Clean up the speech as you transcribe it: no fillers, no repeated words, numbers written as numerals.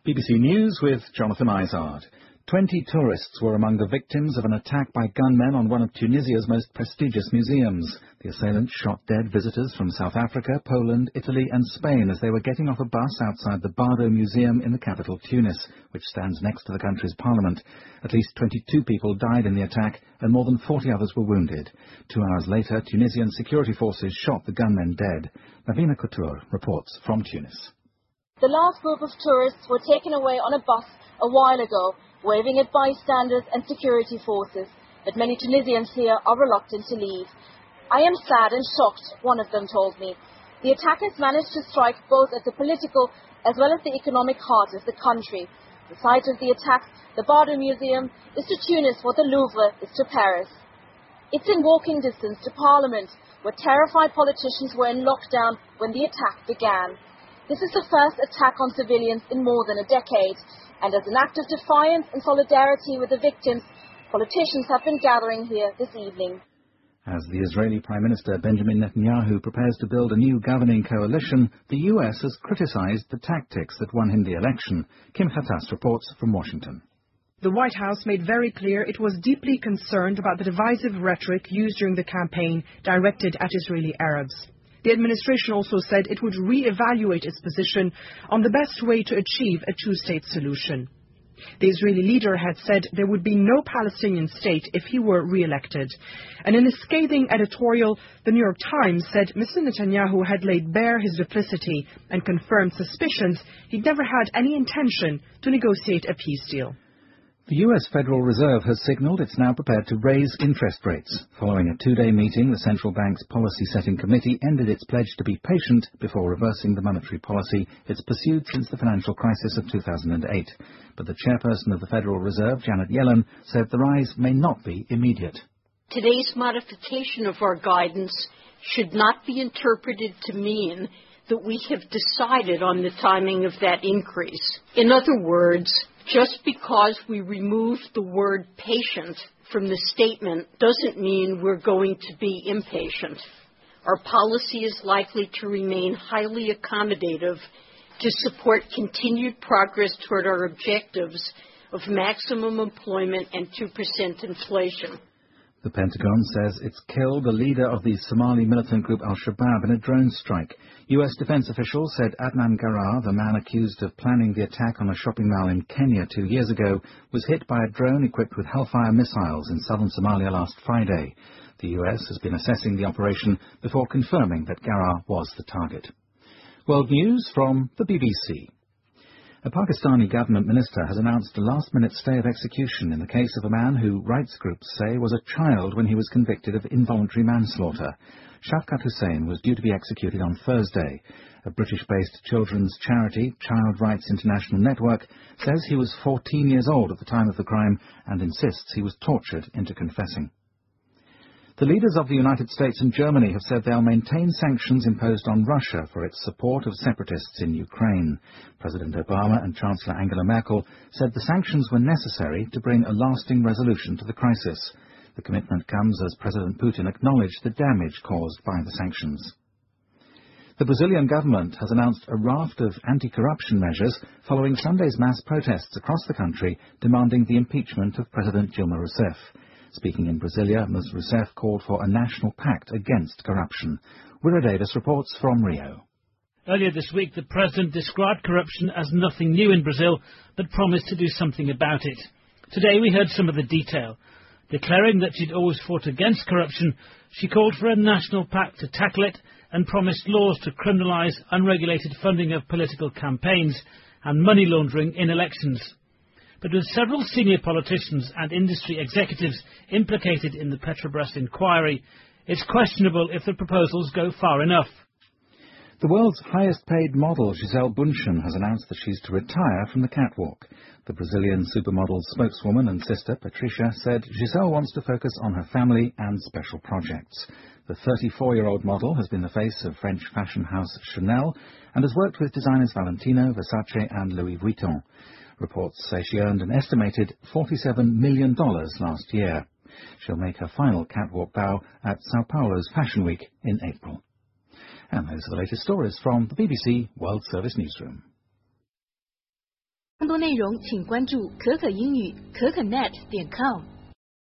BBC News with Jonathan Izard. 20 tourists were among the victims of an attack by gunmen on one of Tunisia's most prestigious museums. The assailants shot dead visitors from South Africa, Poland, Italy and Spain as they were getting off a bus outside the Bardo Museum in the capital Tunis, which stands next to the country's parliament. At least 22 people died in the attack and more than 40 others were wounded. 2 hours later, Tunisian security forces shot the gunmen dead. Navina Couture reports from Tunis. The last group of tourists were taken away on a bus a while ago, waving at bystanders and security forces, but many Tunisians here are reluctant to leave. I am sad and shocked, one of them told me. The attackers managed to strike both at the political as well as the economic heart of the country. The site of the attack, the Bardo Museum, is to Tunis what the Louvre is to Paris. It's in walking distance to Parliament, where terrified politicians were in lockdown when the attack began. This is the first attack on civilians in more than a decade, and as an act of defiance and solidarity with the victims, politicians have been gathering here this evening. As the Israeli Prime Minister Benjamin Netanyahu prepares to build a new governing coalition, the US has criticized the tactics that won him the election. Kim Khattas reports from Washington. The White House made very clear it was deeply concerned about the divisive rhetoric used during the campaign directed at Israeli Arabs. The administration also said it would re-evaluate its position on the best way to achieve a two-state solution. The Israeli leader had said there would be no Palestinian state if he were re-elected. And in a scathing editorial, the New York Times said Mr. Netanyahu had laid bare his duplicity and confirmed suspicions he'd never had any intention to negotiate a peace deal. The US Federal Reserve has signalled it's now prepared to raise interest rates. Following a 2-day meeting, the central bank's policy-setting committee ended its pledge to be patient before reversing the monetary policy it's pursued since the financial crisis of 2008. But the chairperson of the Federal Reserve, Janet Yellen, said the rise may not be immediate. Today's modification of our guidance should not be interpreted to mean that we have decided on the timing of that increase. In other words, just because we remove the word patient from the statement doesn't mean we're going to be impatient. Our policy is likely to remain highly accommodative to support continued progress toward our objectives of maximum employment and 2% inflation. The Pentagon says it's killed the leader of the Somali militant group Al-Shabaab in a drone strike. US defense officials said Adnan Garar, the man accused of planning the attack on a shopping mall in Kenya 2 years ago, was hit by a drone equipped with Hellfire missiles in southern Somalia last Friday. The US has been assessing the operation before confirming that Garar was the target. World news from the BBC. A Pakistani government minister has announced a last-minute stay of execution in the case of a man who rights groups say was a child when he was convicted of involuntary manslaughter. Shafkat Hussain was due to be executed on Thursday. A British-based children's charity, Child Rights International Network, says he was 14 years old at the time of the crime and insists he was tortured into confessing. The leaders of the United States and Germany have said they'll maintain sanctions imposed on Russia for its support of separatists in Ukraine. President Obama and Chancellor Angela Merkel said the sanctions were necessary to bring a lasting resolution to the crisis. The commitment comes as President Putin acknowledged the damage caused by the sanctions. The Brazilian government has announced a raft of anti-corruption measures following Sunday's mass protests across the country demanding the impeachment of President Dilma Rousseff. Speaking in Brasilia, Ms. Rousseff called for a national pact against corruption. Willa Davis reports from Rio. Earlier this week, the president described corruption as nothing new in Brazil, but promised to do something about it. Today we heard some of the detail. Declaring that she'd always fought against corruption, she called for a national pact to tackle it and promised laws to criminalise unregulated funding of political campaigns and money laundering in elections. But with several senior politicians and industry executives implicated in the Petrobras inquiry, it's questionable if the proposals go far enough. The world's highest-paid model, Gisele Bündchen, has announced that she's to retire from the catwalk. The Brazilian supermodel spokeswoman and sister, Patricia, said Gisele wants to focus on her family and special projects. The 34-year-old model has been the face of French fashion house Chanel and has worked with designers Valentino, Versace and Louis Vuitton. Reports say she earned an estimated $47 million last year. She'll make her final catwalk bow at Sao Paulo's Fashion Week in April. And those are the latest stories from the BBC World Service Newsroom. 更多内容请关注可可英语可可net.com。